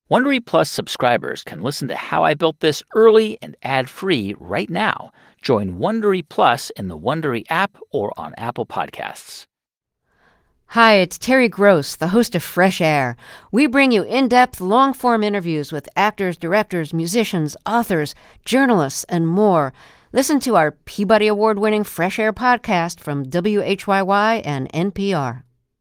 Wondery Plus subscribers can listen to How I Built This early and ad-free right now. Join Wondery Plus in the Wondery app or on Apple Podcasts. Hi, it's Terry Gross, the host of Fresh Air. We bring you in-depth, long-form interviews with actors, directors, musicians, authors, journalists, and more. Listen to our Peabody Award-winning Fresh Air podcast from WHYY and NPR.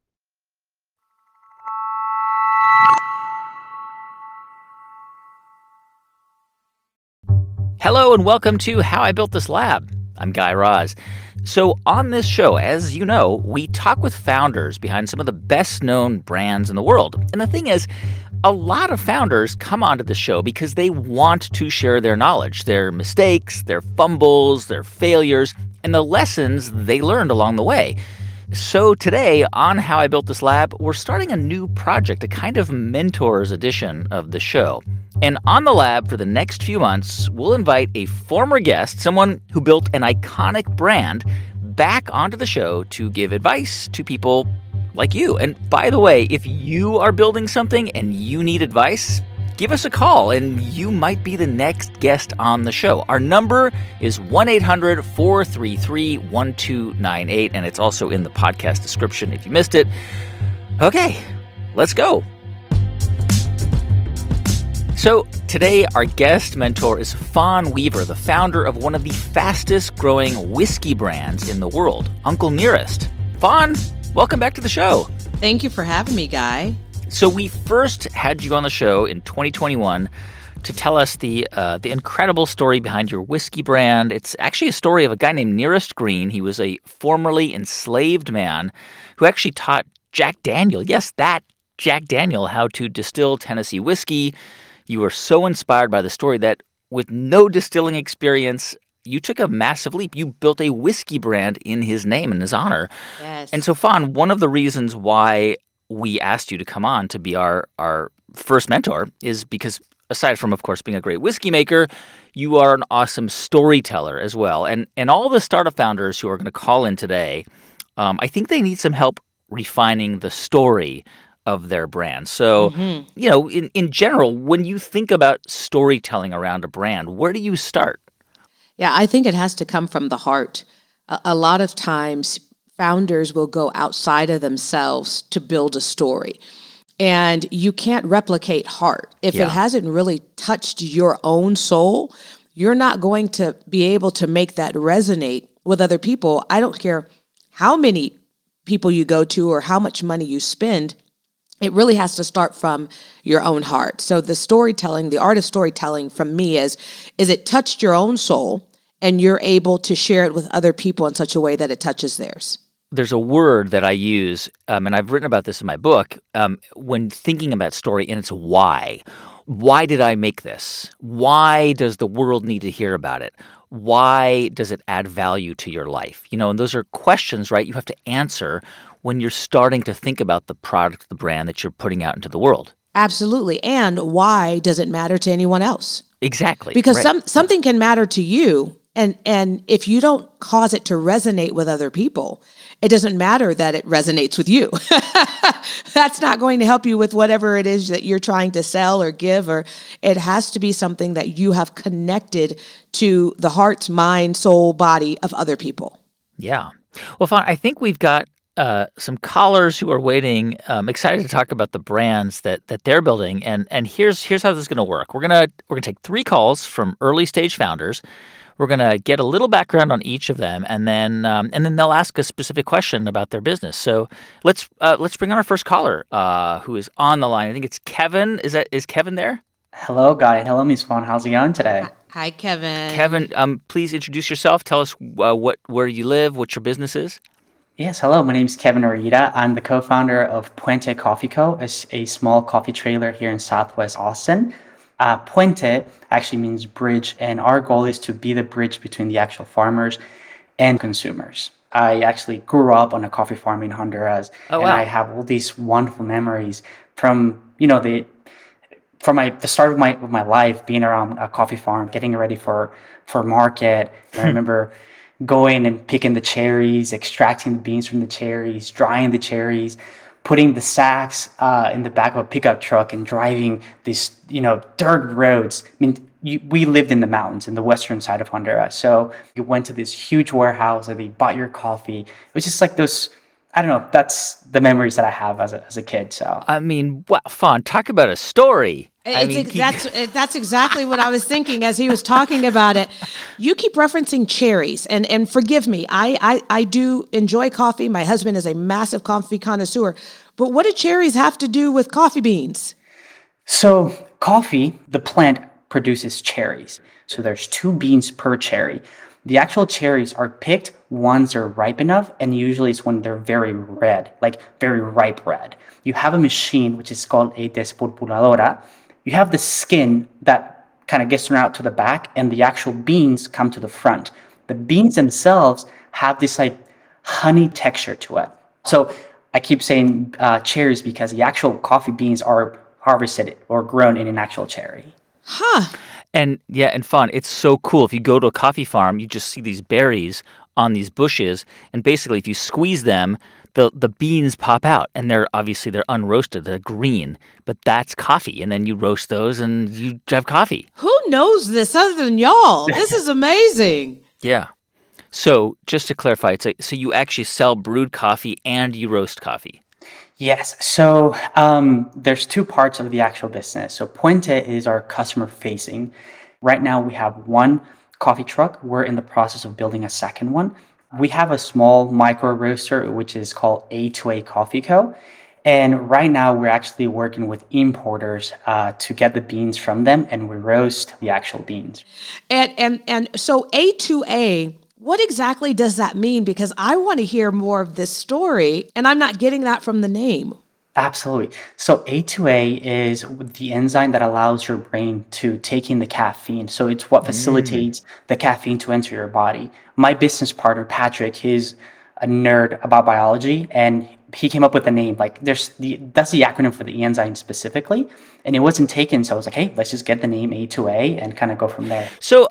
Hello and welcome to How I Built This Lab. I'm Guy Raz. So on this show, as you know, we talk with founders behind some of the best-known brands in the world. And the thing is, a lot of founders come onto the show because they want to share their knowledge, their mistakes, their fumbles, their failures, and the lessons they learned along the way. So today on How I Built This Lab, we're starting a new project, a kind of mentors edition of the show. And on the lab for the next few months, we'll invite a former guest, someone who built an iconic brand, back onto the show to give advice to people like you. And by the way, if you are building something and you need advice, give us a call and you might be the next guest on the show. Our number is 1-800-433-1298, and it's also in the podcast description if you missed it. Okay, let's go. So today, our guest mentor is Fawn Weaver, the founder of one of the fastest growing whiskey brands in the world, Uncle Nearest. Fawn, welcome back to the show. Thank you for having me, Guy. So we first had you on the show in 2021 to tell us the incredible story behind your whiskey brand. It's actually a story of a guy named Nearest Green. He was a formerly enslaved man who actually taught Jack Daniel, yes, that Jack Daniel, how to distill Tennessee whiskey. You were so inspired by the story that with no distilling experience, you took a massive leap. You built a whiskey brand in his name, in his honor. Yes. And so, Fawn, one of the reasons why we asked you to come on to be our first mentor is because, aside from, of course, being a great whiskey maker, you are an awesome storyteller as well. And all the startup founders who are going to call in today, I think they need some help refining the story of their brand. So, in general, when you think about storytelling around a brand, where do you start? Yeah, I think it has to come from the heart. A lot of times, founders will go outside of themselves to build a story. And you can't replicate heart. If Yeah. it hasn't really touched your own soul, you're not going to be able to make that resonate with other people. I don't care how many people you go to or how much money you spend. It really has to start from your own heart. So the storytelling, the art of storytelling from me is it touched your own soul and you're able to share it with other people in such a way that it touches theirs. There's a word that I use, and I've written about this in my book, when thinking about story, and it's why. Why did I make this? Why does the world need to hear about it? Why does it add value to your life? And those are questions, right, you have to answer when you're starting to think about the product, the brand that you're putting out into the world. Absolutely. And why does it matter to anyone else? Exactly. Because right. something can matter to you and if you don't cause it to resonate with other people, it doesn't matter that it resonates with you. That's not going to help you with whatever it is that you're trying to sell or give, or it has to be something that you have connected to the heart, mind, soul, body of other people. Yeah. Well, Fawn, I think we've got some callers who are waiting, excited to talk about the brands that they're building. And here's how this is going to work. We're gonna take 3 calls from early stage founders. We're gonna get a little background on each of them, and then they'll ask a specific question about their business. So let's bring on our first caller, who is on the line. I think it's Kevin. Is Kevin there? Hello, Guy. Hello, Miss Fawn. How's it going today? Hi, Kevin. Kevin, please introduce yourself. Tell us where you live, what your business is. Yes, hello. My name is Kevin Orita. I'm the co-founder of Puente Coffee Co., a small coffee trailer here in Southwest Austin. Puente actually means bridge, and our goal is to be the bridge between the actual farmers and consumers. I actually grew up on a coffee farm in Honduras, Oh, and wow. I have all these wonderful memories from the start of my life being around a coffee farm, getting ready for market. And I remember going and picking the cherries, extracting the beans from the cherries, drying the cherries, putting the sacks in the back of a pickup truck and driving these, dirt roads. I mean, we lived in the mountains in the western side of Honduras. So you went to this huge warehouse and they bought your coffee. It was just like those, I don't know, that's the memories that I have as a kid. So I mean, wow, Fawn, talk about a story. I mean, That's exactly what I was thinking as he was talking about it. You keep referencing cherries, and forgive me, I do enjoy coffee. My husband is a massive coffee connoisseur, but what do cherries have to do with coffee beans? So coffee, the plant produces cherries. So there's 2 beans per cherry. The actual cherries are picked once they're ripe enough, and usually it's when they're very red, like very ripe red. You have a machine which is called a despulpuladora. You have the skin that kind of gets thrown out to the back, and the actual beans come to the front. The beans themselves have this like honey texture to it. So I keep saying cherries because the actual coffee beans are harvested or grown in an actual cherry. Huh. and yeah, and Fawn, it's so cool. If you go to a coffee farm, you just see these berries on these bushes, and basically, if you squeeze them, the beans pop out, and they're unroasted, they're green, but that's coffee, and then you roast those, and you have coffee. Who knows this other than y'all? This is amazing. Yeah. So just to clarify, so you actually sell brewed coffee and you roast coffee. Yes. So there's 2 parts of the actual business. So Puente is our customer facing. Right now we have 1 coffee truck. We're in the process of building a second one. We have a small micro roaster, which is called A2A Coffee Co. And right now we're actually working with importers to get the beans from them, and we roast the actual beans. And so A2A, what exactly does that mean? Because I want to hear more of this story, and I'm not getting that from the name. Absolutely. So A2A is the enzyme that allows your brain to take in the caffeine. So it's what facilitates the caffeine to enter your body. My business partner, Patrick, he's a nerd about biology, and he came up with the name. Like that's the acronym for the enzyme specifically. And it wasn't taken. So I was like, hey, let's just get the name A2A and kind of go from there. So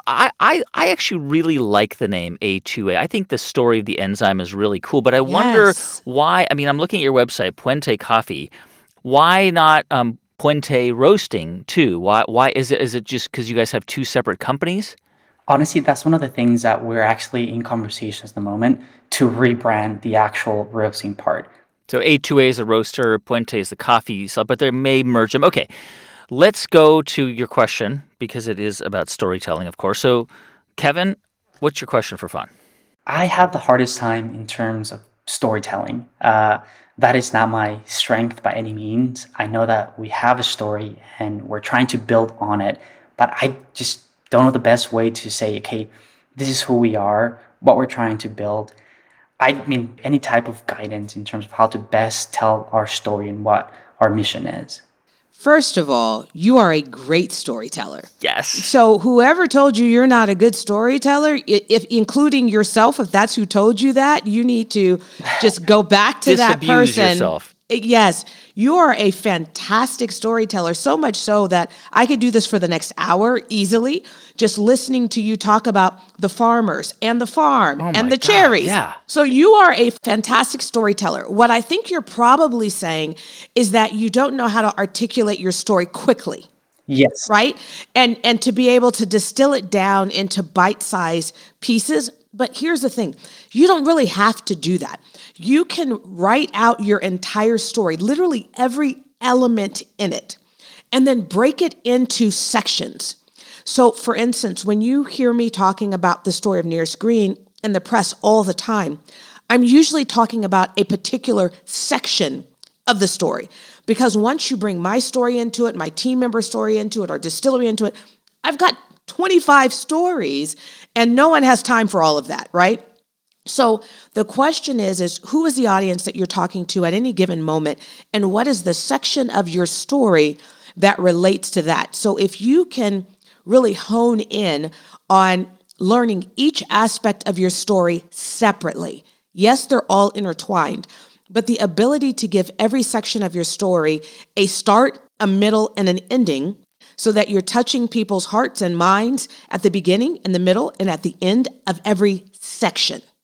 I actually really like the name A2A. I think the story of the enzyme is really cool, but I wonder Yes. why. I mean, I'm looking at your website, Puente Coffee. Why not Puente Roasting too? Why is it just because you guys have 2 separate companies? Honestly, that's one of the things that we're actually in conversations at the moment to rebrand the actual roasting part. So A2A is a roaster, Puente is the coffee, so, but they may merge them. Okay, let's go to your question because it is about storytelling, of course. So, Kevin, what's your question for fun? I have the hardest time in terms of storytelling. That is not my strength by any means. I know that we have a story and we're trying to build on it, but I just don't know the best way to say, okay, this is who we are, what we're trying to build. I mean, any type of guidance in terms of how to best tell our story and what our mission is. First of all, you are a great storyteller. Yes. So whoever told you you're not a good storyteller, if including yourself, if that's who told you that, you need to just go back to that Disabuse person. yourself. Yes, you are a fantastic storyteller, so much so that I could do this for the next hour easily, just listening to you talk about the farmers and the farm Oh and my the God, cherries. yeah. So you are a fantastic storyteller. What I think you're probably saying is that you don't know how to articulate your story quickly, Yes. right? And to be able to distill it down into bite-sized pieces. But here's the thing, you don't really have to do that. You can write out your entire story, literally every element in it, and then break it into sections. So for instance, when you hear me talking about the story of Nearest Green in the press all the time, I'm usually talking about a particular section of the story. Because once you bring my story into it, my team member story into it, our distillery into it, I've got 25 stories and no one has time for all of that, right? So the question is who is the audience that you're talking to at any given moment? And what is the section of your story that relates to that? So if you can really hone in on learning each aspect of your story separately, yes, they're all intertwined, but the ability to give every section of your story a start, a middle, and an ending so that you're touching people's hearts and minds at the beginning, in the middle, and at the end of every section.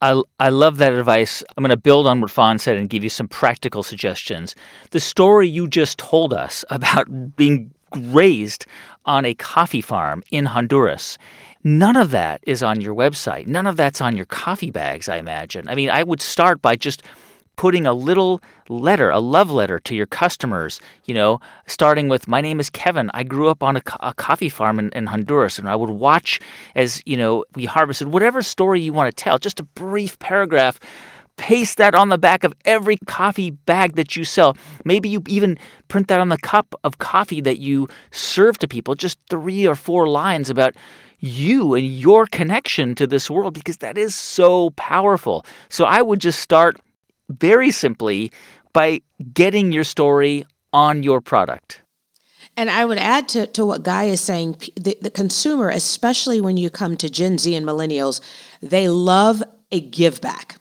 I love that advice. I'm going to build on what Fawn said and give you some practical suggestions. The story you just told us about being raised on a coffee farm in Honduras, none of that is on your website. None of that's on your coffee bags, I imagine. I mean, I would start by just putting a little letter, a love letter to your customers, starting with, my name is Kevin. I grew up on a coffee farm in Honduras, and I would watch as, we harvested whatever story you want to tell, just a brief paragraph. Paste that on the back of every coffee bag that you sell. Maybe you even print that on the cup of coffee that you serve to people, just 3 or 4 lines about you and your connection to this world, because that is so powerful. So I would just start very simply by getting your story on your product. And I would add to what Guy is saying, the consumer, especially when you come to Gen Z and millennials, they love a give back.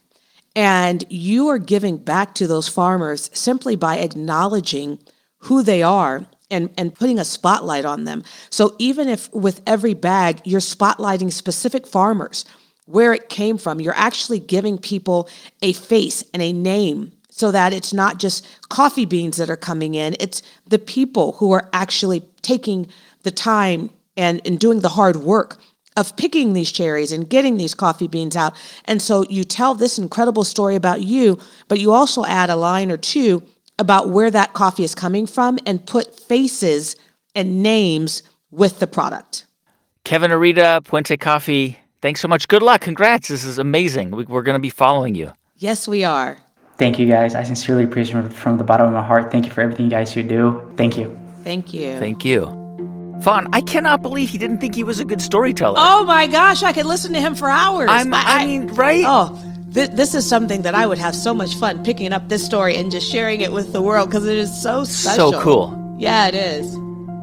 And you are giving back to those farmers simply by acknowledging who they are and putting a spotlight on them. So even if with every bag, you're spotlighting specific farmers, where it came from, you're actually giving people a face and a name, so that it's not just coffee beans that are coming in, it's the people who are actually taking the time and doing the hard work of picking these cherries and getting these coffee beans out. And so you tell this incredible story about you, but you also add a line or two about where that coffee is coming from and put faces and names with the product. Kevin Arita, Puente Coffee, thanks so much. Good luck. Congrats. This is amazing. We're going to be following you. Yes, we are. Thank you, guys. I sincerely appreciate it from the bottom of my heart. Thank you for everything you guys do. Thank you. Thank you. Thank you. Fawn, I cannot believe he didn't think he was a good storyteller. Oh my gosh, I could listen to him for hours. I mean, right? Oh, this is something that I would have so much fun picking up this story and just sharing it with the world, because it is so special. So cool. Yeah, it is.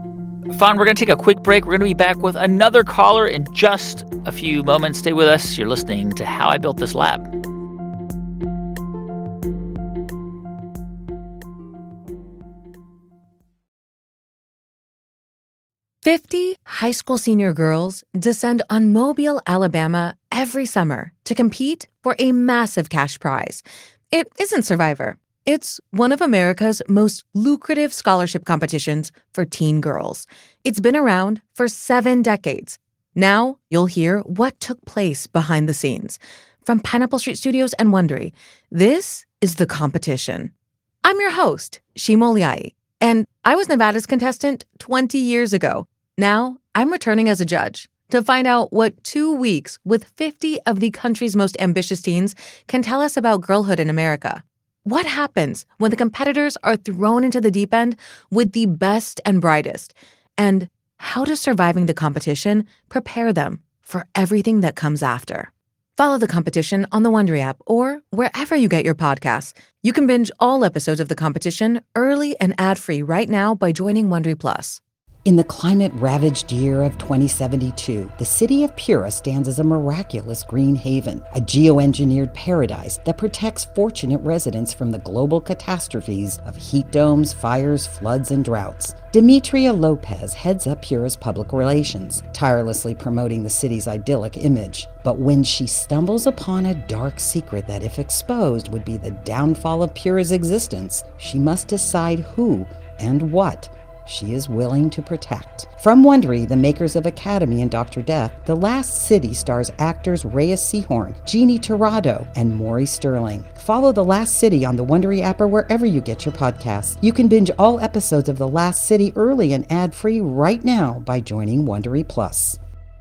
Fawn, we're going to take a quick break. We're going to be back with another caller in just a few moments. Stay with us. You're listening to How I Built This Lab. "50 high school senior girls descend on Mobile, Alabama every summer to compete for a massive cash prize. It isn't Survivor. It's one of America's most lucrative scholarship competitions for teen girls. It's been around for 7 decades. Now you'll hear what took place behind the scenes. From Pineapple Street Studios and Wondery, this is The Competition. I'm your host, Shima Oliai, and I was Nevada's contestant 20 years ago. Now I'm returning as a judge to find out what 2 weeks with 50 of the country's most ambitious teens can tell us about girlhood in America. What happens when the competitors are thrown into the deep end with the best and brightest? And how does surviving the competition prepare them for everything that comes after? Follow The Competition on the Wondery app or wherever you get your podcasts. You can binge all episodes of The Competition early and ad-free right now by joining Wondery Plus. In the climate-ravaged year of 2072, the city of Pura stands as a miraculous green haven, a geoengineered paradise that protects fortunate residents from the global catastrophes of heat domes, fires, floods, and droughts. Demetria Lopez heads up Pura's public relations, tirelessly promoting the city's idyllic image. But when she stumbles upon a dark secret that, if exposed, would be the downfall of Pura's existence, she must decide who and what she is willing to protect. From Wondery, the makers of Academy and Dr. Death, The Last City stars actors Reyes Sehorn, Jeannie Torrado, and Maury Sterling. Follow The Last City on the Wondery app or wherever you get your podcasts. You can binge all episodes of The Last City early and ad-free right now by joining Wondery Plus.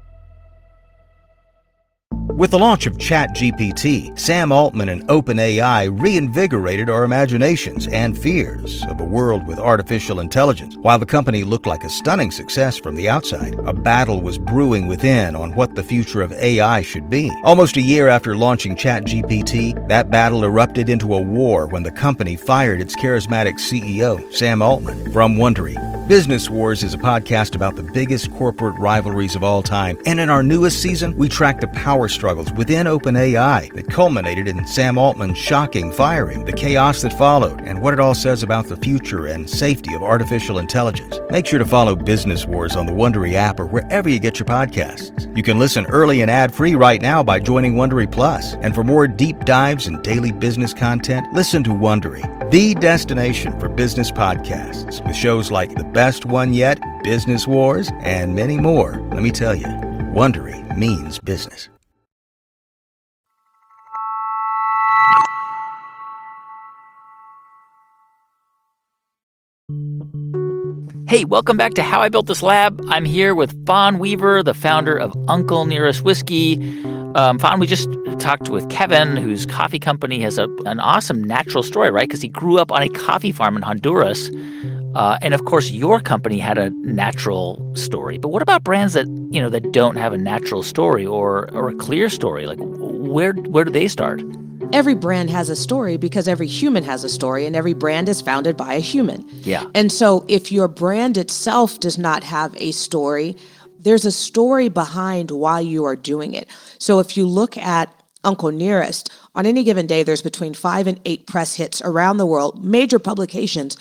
With the launch of ChatGPT, Sam Altman and OpenAI reinvigorated our imaginations and fears of a world with artificial intelligence. While the company looked like a stunning success from the outside, a battle was brewing within on what the future of AI should be. Almost a year after launching ChatGPT, that battle erupted into a war when the company fired its charismatic CEO, Sam Altman. From Wondery, Business Wars is a podcast about the biggest corporate rivalries of all time. And in our newest season, we track the power struggles within OpenAI that culminated in Sam Altman's shocking firing, the chaos that followed, and what it all says about the future and safety of artificial intelligence. Make sure to follow Business Wars on the Wondery app or wherever you get your podcasts. You can listen early and ad-free right now by joining Wondery Plus. And for more deep dives and daily business content, listen to Wondery, the destination for business podcasts, with shows like The Best One Yet, Business Wars, and many more. Let me tell you, Wondery means business. Hey, welcome back to How I Built This Lab. I'm here with Fawn Weaver, the founder of Uncle Nearest Whiskey. Fawn, we just talked with Kevin, whose coffee company has an awesome natural story, right? Because he grew up on a coffee farm in Honduras. And, of course, your company had a natural story. But what about brands that, that don't have a natural story or a clear story? Like, where do they start? Every brand has a story because every human has a story, and every brand is founded by a human. Yeah. And so if your brand itself does not have a story, there's a story behind why you are doing it. So if you look at Uncle Nearest, on any given day, there's between 5 and 8 press hits around the world, major publications,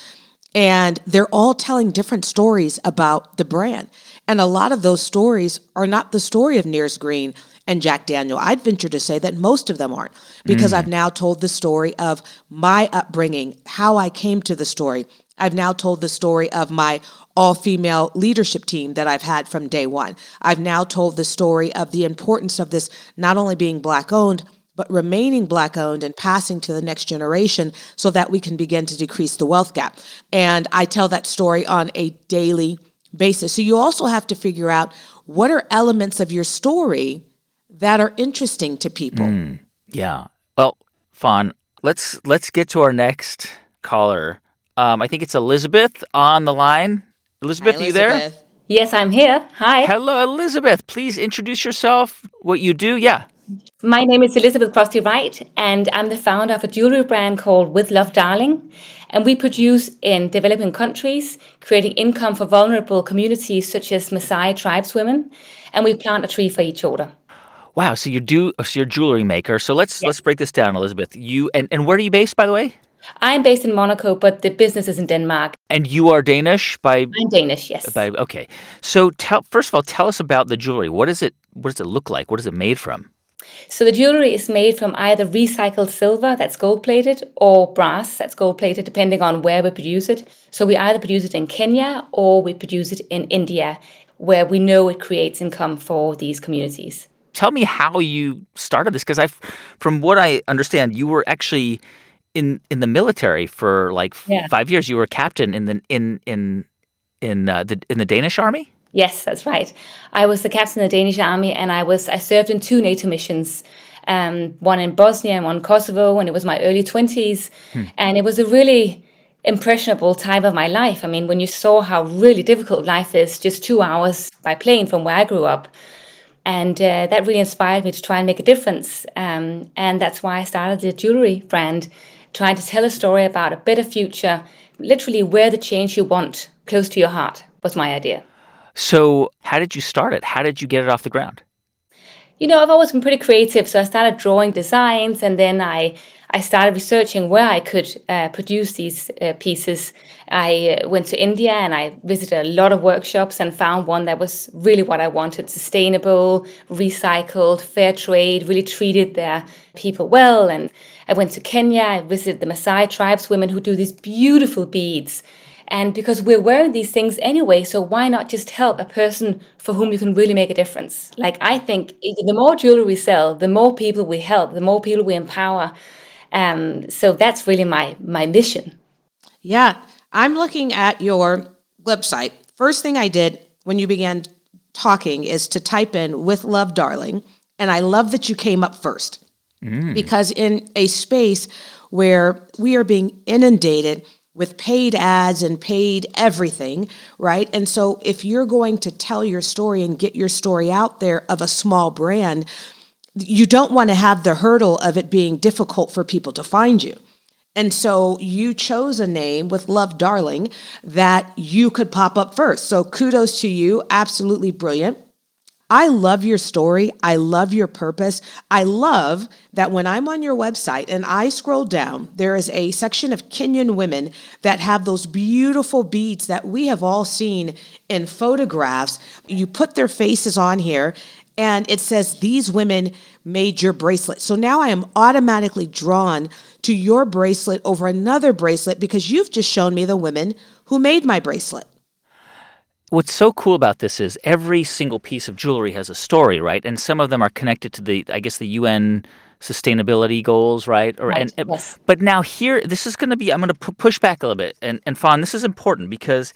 and they're all telling different stories about the brand. And a lot of those stories are not the story of Nearest Green and Jack Daniel. I'd venture to say that most of them aren't, because I've now told the story of my upbringing, how I came to the story. I've now told the story of my all-female leadership team that I've had from day one. I've now told the story of the importance of this not only being Black-owned, but remaining Black-owned and passing to the next generation so that we can begin to decrease the wealth gap. And I tell that story on a daily basis. So you also have to figure out what are elements of your story that are interesting to people. Yeah. Well, Fawn, let's get to our next caller. I think it's Elizabeth on the line. Elizabeth, Hi, are you there? Elizabeth. Yes, I'm here. Hi. Hello, Elizabeth. Please introduce yourself, what you do. Yeah. My name is Elizabeth Crosty Wright, and I'm the founder of a jewelry brand called With Love Darling. And we produce in developing countries, creating income for vulnerable communities such as Maasai tribeswomen. And we plant a tree for each order. Wow. So you're a jewelry maker. So let's break this down, Elizabeth. You and where are you based, by the way? I'm based in Monaco, but the business is in Denmark. And you are Danish by I'm Danish, yes. okay. So first of all, tell us about the jewelry. What does it look like? What is it made from? So the jewelry is made from either recycled silver that's gold-plated or brass that's gold-plated, depending on where we produce it. So we either produce it in Kenya or we produce it in India, where we know it creates income for these communities. Tell me how you started this, because from what I understand, you were actually in the military for like 5 years. You were a captain in the Danish army. Yes, that's right. I was the captain of the Danish army, and I served in 2 NATO missions, one in Bosnia and one in Kosovo, and it was my early 20s. And it was a really impressionable time of my life. I mean, when you saw how really difficult life is, just 2 hours by plane from where I grew up. And that really inspired me to try and make a difference. And that's why I started the jewelry brand, trying to tell a story about a better future, literally wear the change you want close to your heart was my idea. So how did you start it? How did you get it off the ground? I've always been pretty creative. So I started drawing designs, and then I started researching where I could produce these pieces. I went to India and I visited a lot of workshops and found one that was really what I wanted: sustainable, recycled, fair trade, really treated their people well. And I went to Kenya. I visited the Maasai tribeswomen who do these beautiful beads. And because we're wearing these things anyway, so why not just help a person for whom you can really make a difference? Like, I think the more jewelry we sell, the more people we help, the more people we empower. So that's really my mission. Yeah, I'm looking at your website. First thing I did when you began talking is to type in "With Love Darling." And I love that you came up first, because in a space where we are being inundated with paid ads and paid everything, right? And so if you're going to tell your story and get your story out there of a small brand, you don't want to have the hurdle of it being difficult for people to find you. And so you chose a name with Love Darling that you could pop up first. So kudos to you. Absolutely brilliant. I love your story. I love your purpose. I love that when I'm on your website and I scroll down, there is a section of Kenyan women that have those beautiful beads that we have all seen in photographs. You put their faces on here and it says, these women made your bracelet. So now I am automatically drawn to your bracelet over another bracelet because you've just shown me the women who made my bracelet. What's so cool about this is every single piece of jewelry has a story, right? And some of them are connected to the UN sustainability goals, right? Right. Yes. But now here, this is going to be, I'm going to push back a little bit. And Fawn, this is important because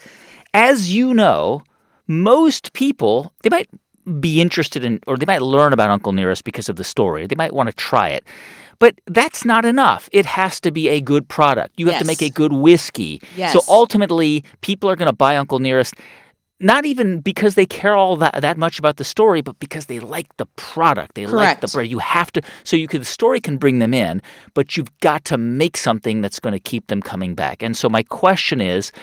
as you know, most people, they might be interested in, or they might learn about Uncle Nearest because of the story. They might want to try it. But that's not enough. It has to be a good product. You have to make a good whiskey. Yes. So ultimately, people are going to buy Uncle Nearest not even because they care all that much about the story, but because they like the product. They like the Correct. brand. You have to, so the story can bring them in, but you've got to make something that's going to keep them coming back. And so my question is,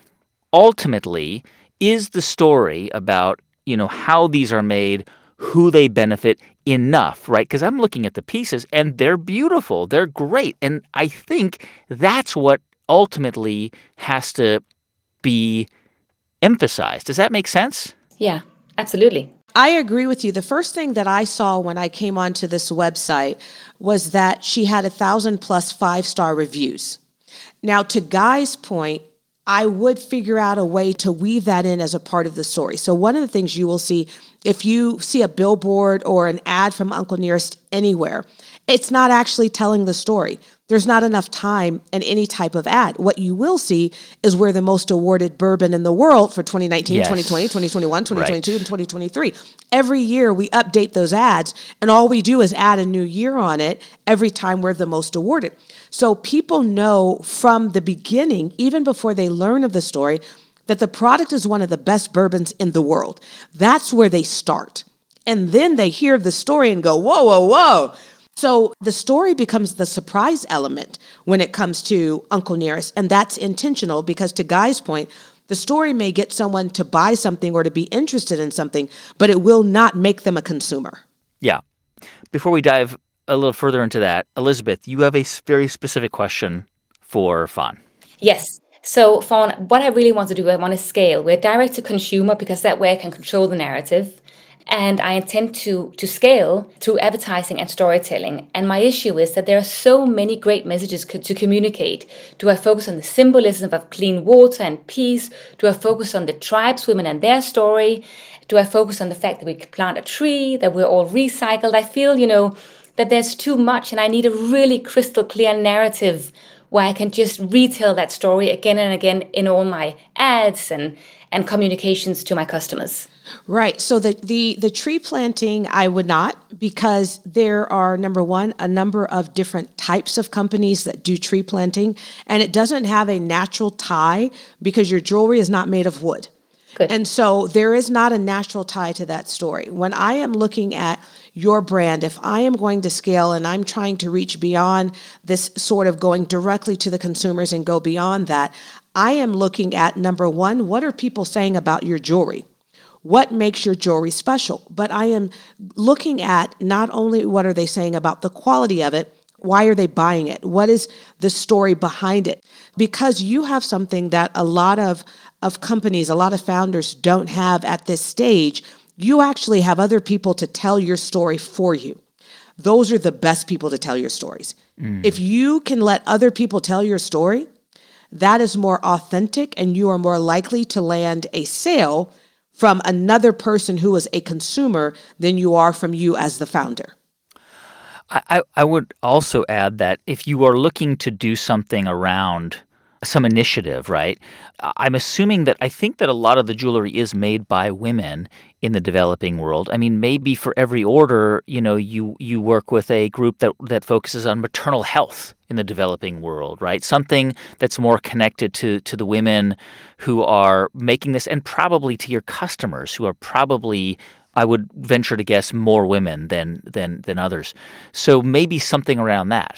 ultimately, is the story about, how these are made, who they benefit enough, right? Because I'm looking at the pieces and they're beautiful. They're great. And I think that's what ultimately has to be emphasized. Does that make sense? Yeah, absolutely. I agree with you. The first thing that I saw when I came onto this website was that she had 1,000 plus 5-star reviews. Now, to Guy's point, I would figure out a way to weave that in as a part of the story. So one of the things you will see, if you see a billboard or an ad from Uncle Nearest anywhere, it's not actually telling the story. There's not enough time in any type of ad. What you will see is we're the most awarded bourbon in the world for 2019, Yes. 2020, 2021, 2022, Right. and 2023. Every year we update those ads, and all we do is add a new year on it every time we're the most awarded. So people know from the beginning, even before they learn of the story, that the product is one of the best bourbons in the world. That's where they start. And then they hear the story and go, whoa, whoa, whoa. So the story becomes the surprise element when it comes to Uncle Nearest. And that's intentional because, to Guy's point, the story may get someone to buy something or to be interested in something, but it will not make them a consumer. Yeah. Before we dive a little further into that, Elizabeth, you have a very specific question for Fawn. Yes. So, Fawn, what I really want to do, I want to scale. We're direct to consumer because that way I can control the narrative. And I intend to scale through advertising and storytelling. And my issue is that there are so many great messages to communicate. Do I focus on the symbolism of clean water and peace? Do I focus on the tribeswomen and their story? Do I focus on the fact that we could plant a tree, that we're all recycled? I feel, that there's too much, and I need a really crystal clear narrative where I can just retell that story again and again in all my ads and communications to my customers. Right. So the tree planting, I would not, because there are, number one, a number of different types of companies that do tree planting, and it doesn't have a natural tie because your jewelry is not made of wood. Good. And so there is not a natural tie to that story. When I am looking at your brand, if I am going to scale and I'm trying to reach beyond this sort of going directly to the consumers and go beyond that, I am looking at, number one, what are people saying about your jewelry? What makes your jewelry special? But I am looking at not only what are they saying about the quality of it, why are they buying it? What is the story behind it? Because you have something that a lot of companies, a lot of founders don't have at this stage. You actually have other people to tell your story for you. Those are the best people to tell your stories. If you can let other people tell your story, that is more authentic and you are more likely to land a sale from another person who is a consumer than you are from you as the founder. I would also add that if you are looking to do something around some initiative, right? I'm assuming that I think that a lot of the jewelry is made by women in the developing world. I mean, maybe for every order, you work with a group that focuses on maternal health in the developing world, right? Something that's more connected to the women who are making this, and probably to your customers who are probably, I would venture to guess, more women than others. So maybe something around that.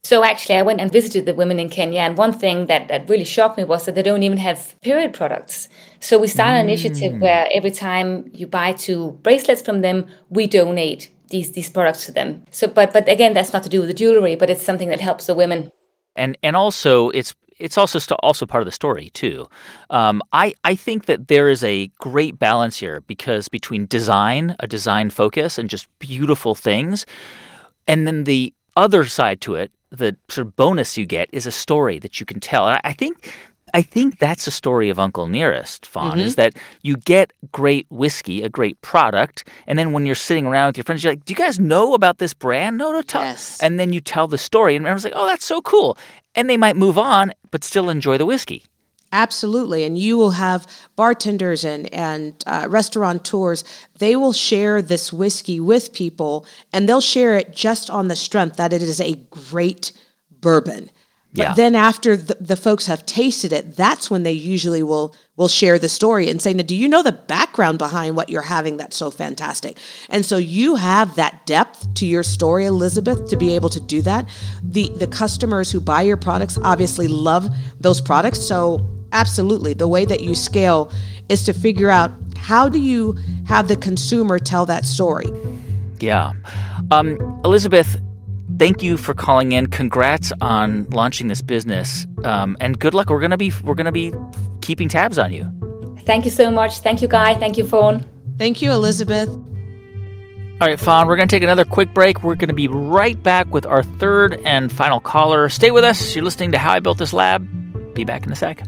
So actually, I went and visited the women in Kenya, and one thing that really shocked me was that they don't even have period products. So we started an initiative where every time you buy 2 bracelets from them, we donate these products to them. So, but again, that's not to do with the jewelry, but it's something that helps the women. And also it's also also part of the story too. I think that there is a great balance here because between a design focus, and just beautiful things, and then the other side to it, the sort of bonus you get is a story that you can tell. And I think that's the story of Uncle Nearest, Fawn, is that you get great whiskey, a great product, and then when you're sitting around with your friends, you're like, "Do you guys know about this brand? No, tell." Yes. And then you tell the story, and everyone's like, "Oh, that's so cool." And they might move on, but still enjoy the whiskey. Absolutely. And you will have bartenders and restaurateurs. They will share this whiskey with people, and they'll share it just on the strength that it is a great bourbon. But Yeah. then after the folks have tasted it, that's when they usually will share the story and say, "Now, do you know the background behind what you're having that's so fantastic?" And so you have that depth to your story, Elizabeth, to be able to do that. The customers who buy your products obviously love those products. So absolutely, the way that you scale is to figure out, how do you have the consumer tell that story? Yeah. Elizabeth, thank you for calling in. Congrats on launching this business. And good luck. We're gonna be keeping tabs on you. Thank you so much. Thank you, Guy. Thank you, Fawn. Thank you, Elizabeth. All right, Fawn, we're going to take another quick break. We're going to be right back with our third and final caller. Stay with us. You're listening to How I Built This Lab. Be back in a sec.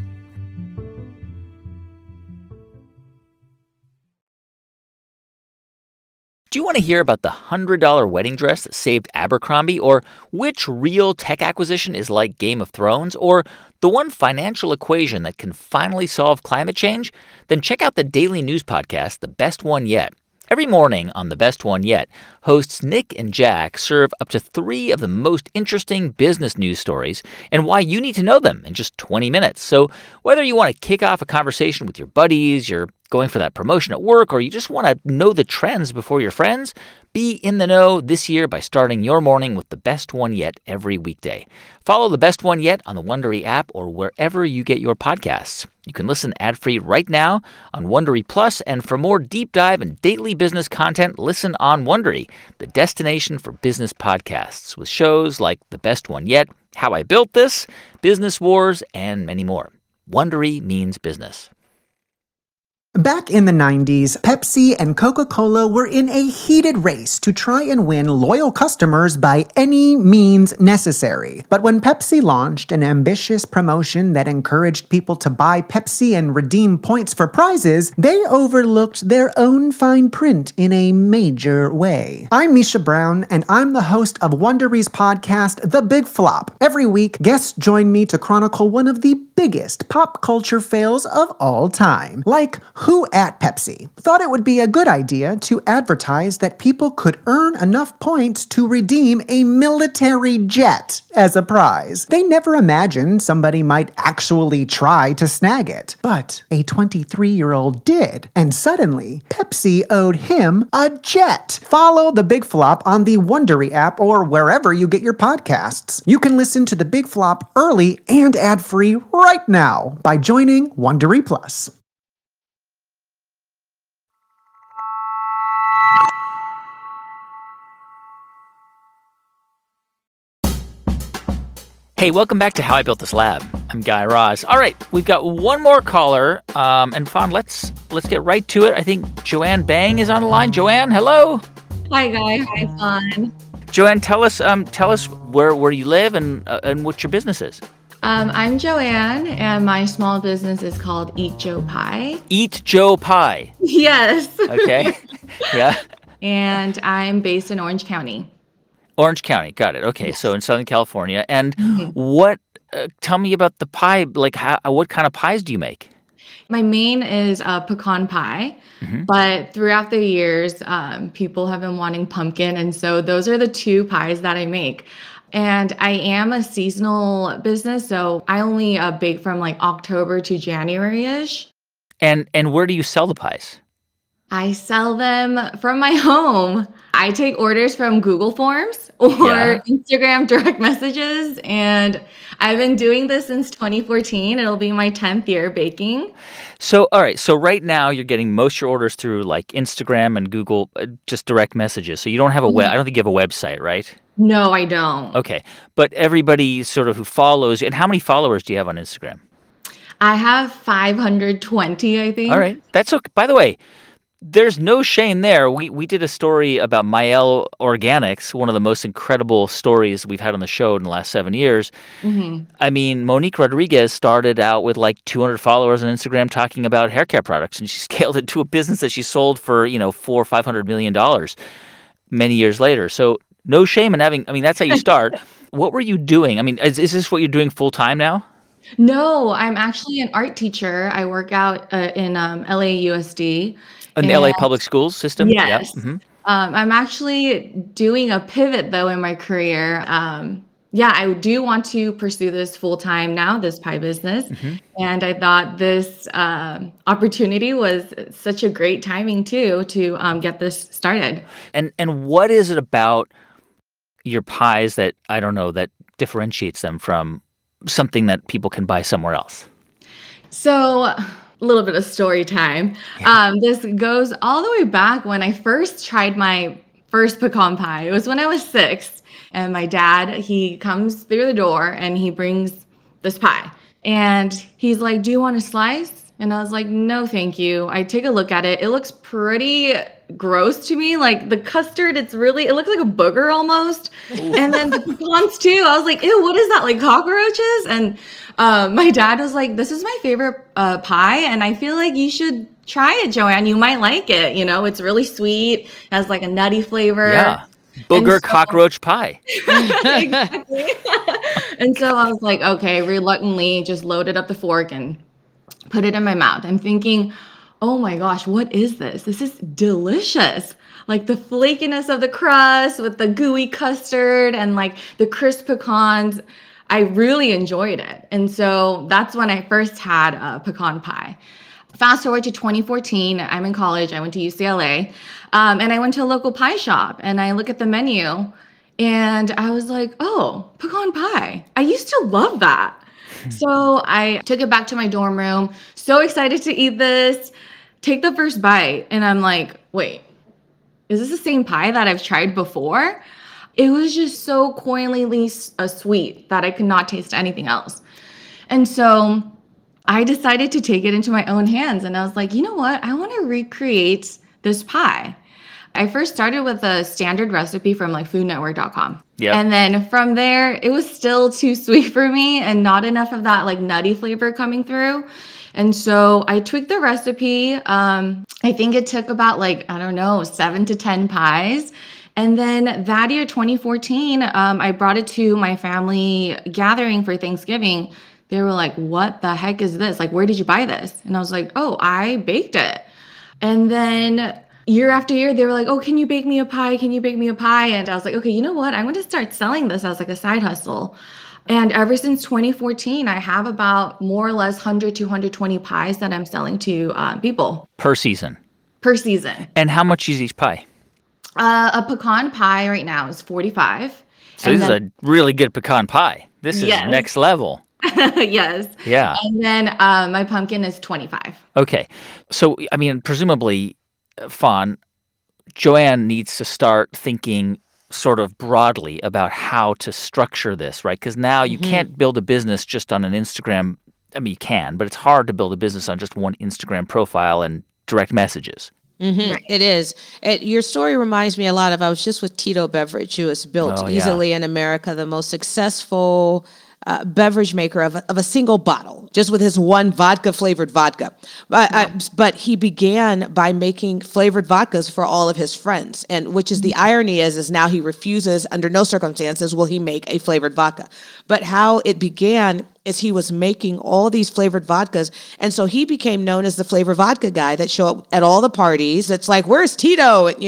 Do you want to hear about the $100 wedding dress that saved Abercrombie? Or which real tech acquisition is like Game of Thrones? Or the one financial equation that can finally solve climate change? Then check out the daily news podcast, The Best One Yet. Every morning on The Best One Yet, hosts Nick and Jack serve up to 3 of the most interesting business news stories and why you need to know them in just 20 minutes. So whether you want to kick off a conversation with your buddies, you're going for that promotion at work, or you just want to know the trends before your friends, be in the know this year by starting your morning with The Best One Yet every weekday. Follow The Best One Yet on the Wondery app or wherever you get your podcasts. You can listen ad-free right now on Wondery Plus, and for more deep dive and daily business content, listen on Wondery, the destination for business podcasts, with shows like The Best One Yet, How I Built This, Business Wars, and many more. Wondery means business. Back in the 90s, Pepsi and Coca-Cola were in a heated race to try and win loyal customers by any means necessary. But when Pepsi launched an ambitious promotion that encouraged people to buy Pepsi and redeem points for prizes, they overlooked their own fine print in a major way. I'm Misha Brown, and I'm the host of Wondery's podcast, The Big Flop. Every week, guests join me to chronicle one of the biggest pop culture fails of all time, like who at Pepsi thought it would be a good idea to advertise that people could earn enough points to redeem a military jet as a prize. They never imagined somebody might actually try to snag it, but a 23-year-old did, and suddenly Pepsi owed him a jet. Follow The Big Flop on the Wondery app or wherever you get your podcasts. You can listen to The Big Flop early and ad-free right now by joining Wondery Plus. Hey, welcome back to How I Built This Lab. I'm Guy Raz. All right, we've got one more caller, and Fawn, let's get right to it. I think Joanne Bang is on the line. Joanne, hello. Hi, Guy. Hi, Fawn. Joanne, tell us where you live and what your business is. I'm Joanne, and my small business is called Eat Joe Pie. Eat Joe Pie. Yes. Okay. Yeah. And I'm based in Orange County. Orange County. Got it. Okay. Yes. So in Southern California. And Mhm. tell me about the pie. Like, what kind of pies do you make? My main is pecan pie, Mhm. but throughout the years, people have been wanting pumpkin, and so those are the 2 pies that I make. And I am a seasonal business, so I only bake from like October to January-ish. And where do you sell the pies? I sell them from my home. I take orders from Google Forms or Yeah. Instagram direct messages, and I've been doing this since 2014. It'll be my 10th year baking. So, all right. So right now you're getting most of your orders through like Instagram and Google, just direct messages. So you don't have a web. Mhm. I don't think you have a website, right? No, I don't. Okay. But everybody sort of who follows, and how many followers do you have on Instagram? I have 520, I All think. right. That's okay. By the way, there's no shame there. We did a story about Mael Organics, one of the most incredible stories we've had on the show in the last 7 years. Hmm. I mean, Monique Rodriguez started out with like 200 followers on Instagram talking about hair care products, and she scaled it to a business that she sold for, $400 or $500 million many years later. So no shame in having. I mean, that's how you start. What were you doing? I mean, is this what you're doing full time now? No, I'm actually an art teacher. I work out in LAUSD. In the And LA public schools system? Yeah. yes, I'm actually doing a pivot though in my career. Yeah, I do want to pursue this full time now, this pie business. And I thought this opportunity was such a great timing too to get this started. And what is it about your pies that, I don't know, that differentiates them from something that people can buy somewhere else? So, a little bit of story time. This goes all the way back when I first tried my first pecan pie. It was when I was 6, and my dad, he comes through the door and he brings this pie. And he's like, "Do you want a slice?" And I was like, "No, thank you." I take a look at it. It looks pretty gross to me. Like the custard, it looks like a booger almost. And then the pecans too. I was like, "Ew, what is that? Like cockroaches?" And my dad was like, "This is my favorite pie, and I feel like you should try it, Joanne. You might like it. It's really sweet, has like a nutty flavor." Yeah. And Booger so, cockroach pie. exactly. And so I was like, okay, reluctantly just loaded up the fork and put it in my mouth. I'm thinking, oh my gosh, what is this? This is delicious. Like the flakiness of the crust with the gooey custard and like the crisp pecans. I really enjoyed it. And so that's when I first had a pecan pie. Fast forward to 2014, I'm in college. I went to UCLA, and I went to a local pie shop and I look at the menu and I was like, oh, pecan pie. I used to love that. So I took it back to my dorm room, so excited to eat this, take the first bite, and I'm like, wait, is this the same pie that I've tried before? It was just so coyingly sweet that I could not taste anything else. And so I decided to take it into my own hands. And I was like, you know what? I want to recreate this pie. I first started with a standard recipe from like foodnetwork.com. Yep. And then from there, it was still too sweet for me and not enough of that like nutty flavor coming through. And so I tweaked the recipe. I think it took about like, I don't know, 7 to 10 pies. And then that year, 2014, I brought it to my family gathering for Thanksgiving. They were like, what the heck is this? Like, where did you buy this? And I was like, oh, I baked it. And then year after year, they were like, oh, can you bake me a pie? Can you bake me a pie? And I was like, okay, you know what? I'm going to start selling this as like a side hustle. And ever since 2014, I have about more or less 100 to 120 pies that I'm selling to people Per season. per season. And how much is each pie? A pecan pie right now is 45. So And this then, is a really good pecan pie. This is yes, next level. yes. Yeah. And then my pumpkin is 25. Okay. So, I mean, presumably, Fawn, Joanne needs to start thinking sort of broadly about how to structure this, right? Because now you can't build a business just on an Instagram. I mean, you can, but it's hard to build a business on just one Instagram profile and direct messages. Right. It is. Your story reminds me a lot of, I was just with Tito Beverage, who has built Oh, yeah. easily in America the most successful beverage maker of a single bottle, just with his one vodka flavored vodka. But he began by making flavored vodkas for all of his friends. And which is the irony is now he refuses under no circumstances will he make a flavored vodka. But how it began is he was making all these flavored vodkas. And so he became known as the flavor vodka guy that show up at all the parties. It's like, where's Tito? And,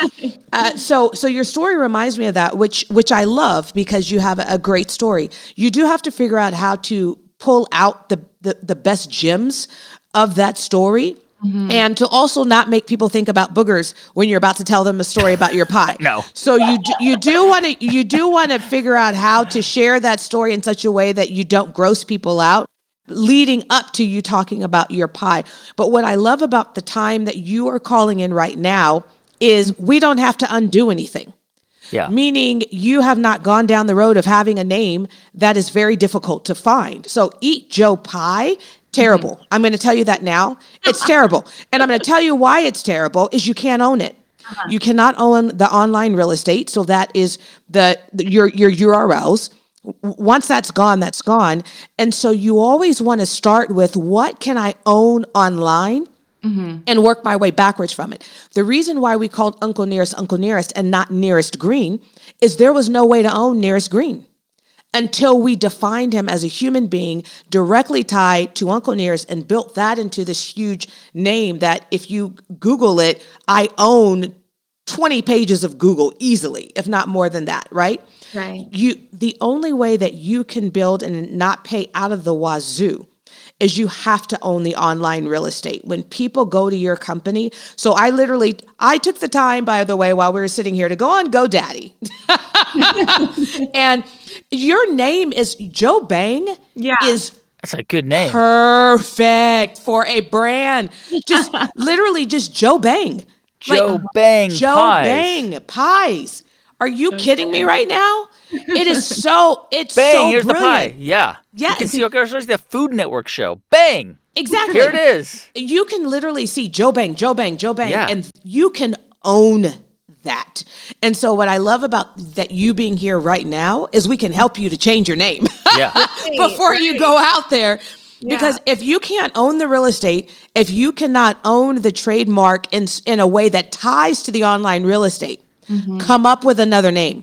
so your story reminds me of that, which I love because you have a great story. You do have to figure out how to pull out the best gems of that story and to also not make people think about boogers when you're about to tell them a story about your pie. No. So you do want to figure out how to share that story in such a way that you don't gross people out leading up to you talking about your pie. But what I love about the time that you are calling in right now is we don't have to undo anything. Yeah. Meaning you have not gone down the road of having a name that is very difficult to find. So Eat Joe Pie, terrible. I'm going to tell you that now. It's terrible. And I'm going to tell you why it's terrible is you can't own it. You cannot own the online real estate. So that is your URLs. Once that's gone, that's gone. And so you always want to start with what can I own online and work my way backwards from it. The reason why we called Uncle Nearest and not Nearest Green is there was no way to own Nearest Green until we defined him as a human being directly tied to Uncle Nearest and built that into this huge name that if you Google it, I own 20 pages of Google easily, if not more than that, right? Right. The only way that you can build and not pay out of the wazoo is you have to own the online real estate. When people go to your company, so I took the time, by the way, while we were sitting here to go on GoDaddy. And your name is Joe Bang is That's a good name. perfect for a brand. Just literally just Joe Bang. Joe Bang Joe Pies. Bang Pies. Are you kidding me right now? It's Bang, so here's brilliant. the pie. Yeah. Yeah, You can see the Food Network show. Bang. Exactly. Here it is. You can literally see Joe Bang, Joe Bang, Joe Bang, Yeah. and you can own that. And so what I love about that you being here right now is we can help you to change your name Yeah. before you go out there. Because if you can't own the real estate, if you cannot own the trademark in a way that ties to the online real estate, come up with another name.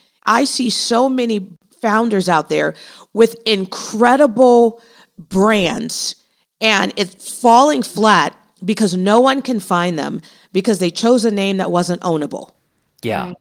I see so many founders out there with incredible brands and it's falling flat because no one can find them because they chose a name that wasn't ownable. Yeah.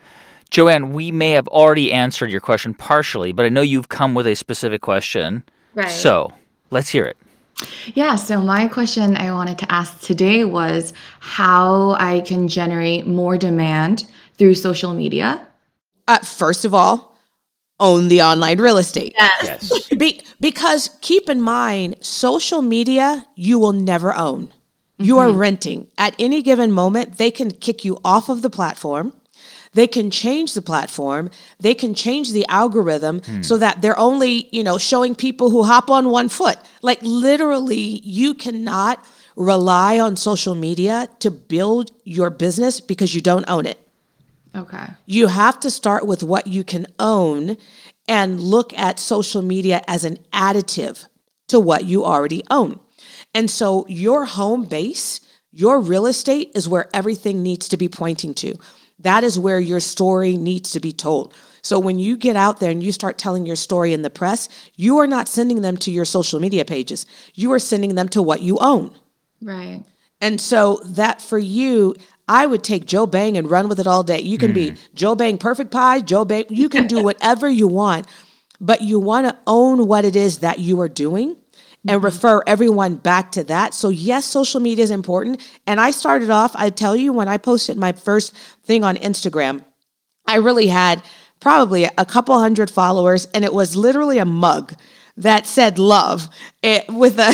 Joanne, we may have already answered your question partially, but I know you've come with a specific question. Right. So let's hear it. Yeah, so my question I wanted to ask today was how I can generate more demand through social media. First of all, own the online real estate. Yes. Because keep in mind, social media, you will never own. You are renting. At any given moment, they can kick you off of the platform. They can change the platform. They can change the algorithm so that they're only, showing people who hop on one foot. Like literally, you cannot rely on social media to build your business because you don't own it. Okay. You have to start with what you can own and look at social media as an additive to what you already own. And so your home base, your real estate is where everything needs to be pointing to. That is where your story needs to be told. So when you get out there and you start telling your story in the press, you are not sending them to your social media pages. You are sending them to what you own. Right. And so that for you, I would take Joe Bang and run with it all day. You can be Joe Bang Perfect Pie, Joe Bang, you can do whatever you want, but you want to own what it is that you are doing and refer everyone back to that. So yes, social media is important. And I started off, I tell you, when I posted my first thing on Instagram, I really had probably a couple hundred followers and it was literally a mug that said love and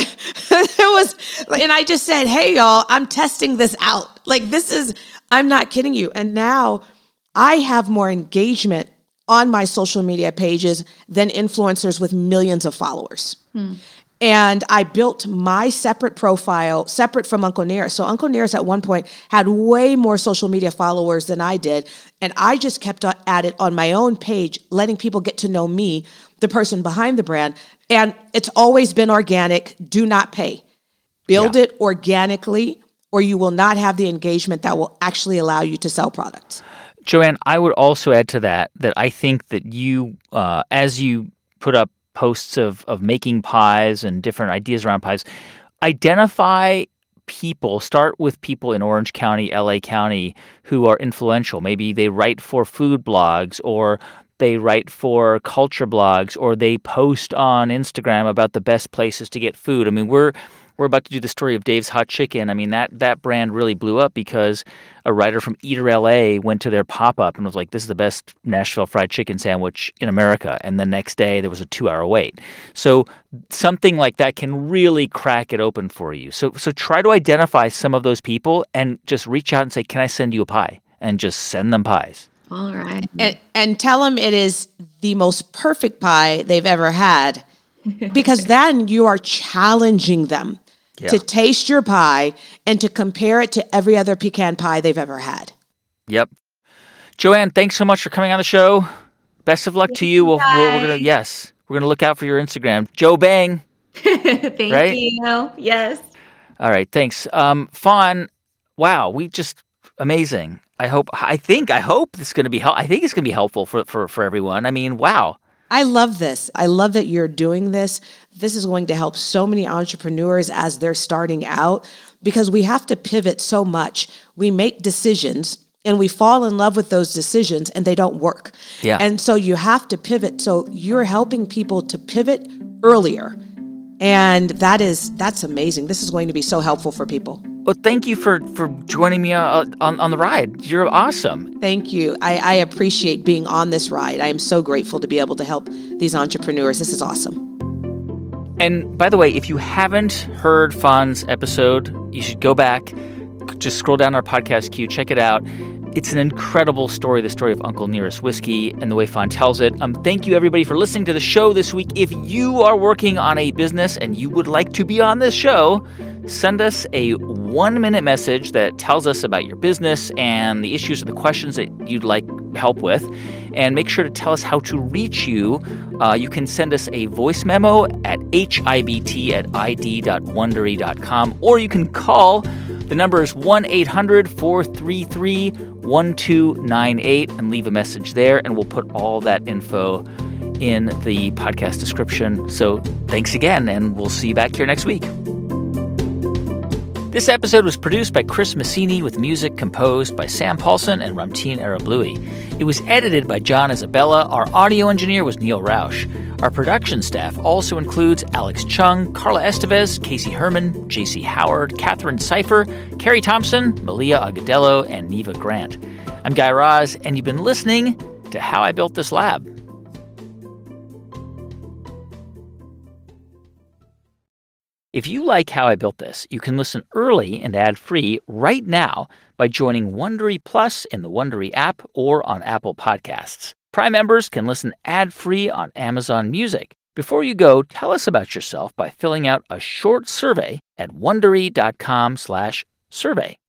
I just said, hey y'all, I'm testing this out. Like I'm not kidding you. And now I have more engagement on my social media pages than influencers with millions of followers. And I built my separate profile, separate from Uncle Nearest. So Uncle Nearest at one point had way more social media followers than I did. And I just kept at it on my own page, letting people get to know me, the person behind the brand. And it's always been organic. Do not pay. Build it organically, or you will not have the engagement that will actually allow you to sell products. Joanne, I would also add to that I think that you, as you put up posts of making pies and different ideas around pies, identify people, start with people in Orange County, LA County, who are influential. Maybe they write for food blogs or they write for culture blogs or they post on Instagram about the best places to get food. I mean, we're about to do the story of Dave's Hot Chicken. I mean, that brand really blew up because a writer from Eater LA went to their pop-up and was like, this is the best Nashville fried chicken sandwich in America. And the next day there was a 2-hour wait. So something like that can really crack it open for you. So try to identify some of those people and just reach out and say, can I send you a pie? And just send them pies. All right. And tell them it is the most perfect pie they've ever had, because then you are challenging them to taste your pie and to compare it to every other pecan pie they've ever had. Yep. Joanne, thanks so much for coming on the show. Best of luck to you. We're gonna look out for your Instagram. Joe Bang. Thank right? you. Yes. All right, thanks. Fawn, wow, amazing. I hope this is going to be I think it's going to be helpful for everyone. I mean, wow. I love this. I love that you're doing this. This is going to help so many entrepreneurs as they're starting out, because we have to pivot so much. We make decisions and we fall in love with those decisions and they don't work. Yeah. And so you have to pivot. So you're helping people to pivot earlier. And that's amazing. This is going to be so helpful for people. Well, thank you for joining me on the ride. You're awesome. Thank you. I appreciate being on this ride. I am so grateful to be able to help these entrepreneurs. This is awesome. And by the way, if you haven't heard Fawn's episode, you should go back, just scroll down our podcast queue, check it out. It's an incredible story, the story of Uncle Nearest Whiskey and the way Fawn tells it. Thank you, everybody, for listening to the show this week. If you are working on a business and you would like to be on this show, send us a 1-minute message that tells us about your business and the issues or the questions that you'd like help with. And make sure to tell us how to reach you. You can send us a voice memo at hibt@id.wondery.com, or you can call. The number is 1-800-433-1298 and leave a message there, and we'll put all that info in the podcast description. So thanks again, and we'll see you back here next week. This episode was produced by Chris Messini with music composed by Sam Paulson and Ramtin Arablouei. It was edited by John Isabella. Our audio engineer was Neil Rausch. Our production staff also includes Alex Chung, Carla Estevez, Casey Herman, J.C. Howard, Catherine Cipher, Carrie Thompson, Malia Agadello, and Neva Grant. I'm Guy Raz, and you've been listening to How I Built This Lab. If you like How I Built This, you can listen early and ad-free right now by joining Wondery Plus in the Wondery app or on Apple Podcasts. Prime members can listen ad-free on Amazon Music. Before you go, tell us about yourself by filling out a short survey at Wondery.com/survey.